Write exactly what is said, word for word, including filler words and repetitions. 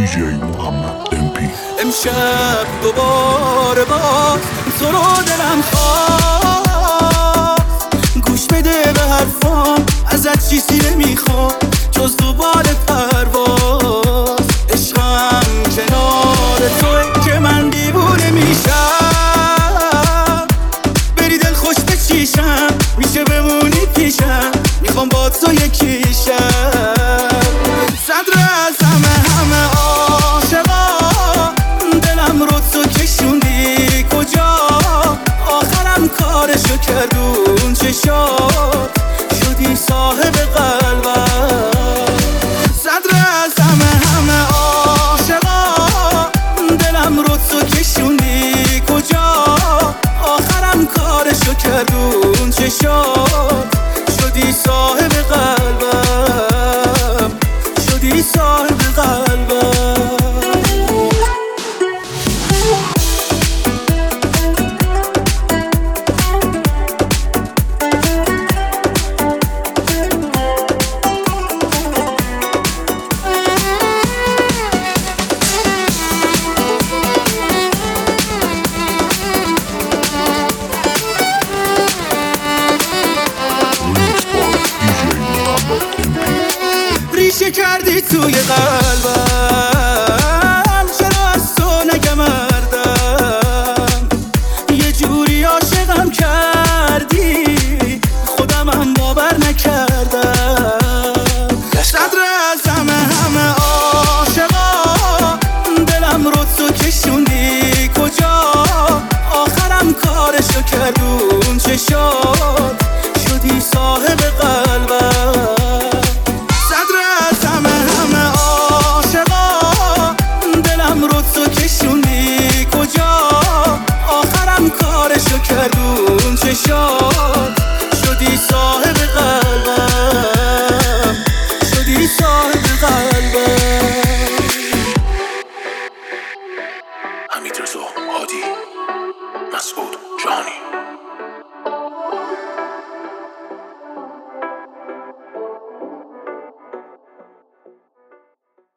جی محمد ام پی. امشب دوباره باز تو رو دلم خواست، گوش بده به حرفام، ازت چیزی نمیخوام جز دوباره پرواز. عشقم کنار توی که من دیوونه میشم، بری دل خوش بچیشم، میشه بمونی پیشم، میخوام با تو یکی شم. صدر از همه همه عاشقا، دلم رو تو کشوندی کجا، آخرم کارشو کردون چشات، شدی صاحب قلبم. صدر از همه همه عاشقا، دلم رو تو کشوندی کجا، آخرم کارشو کردون چشات، شدی صاحب قلبم، شدی صاحب قلبم. ریشه کردی توی قلبم، چرا از تو نگمردم، یه جوری عاشقم کردی خودمم باور نکردم. صدر از همه همه عاشقا، دلم رو تو کشوندی کجا، آخرم کارشو کردون چشات، شدی صاحب قلبم. کردون چشات، شدی صاحب قلبم، شدی صاحب قلبم. حمید رضا هادی، مسعود جهانی.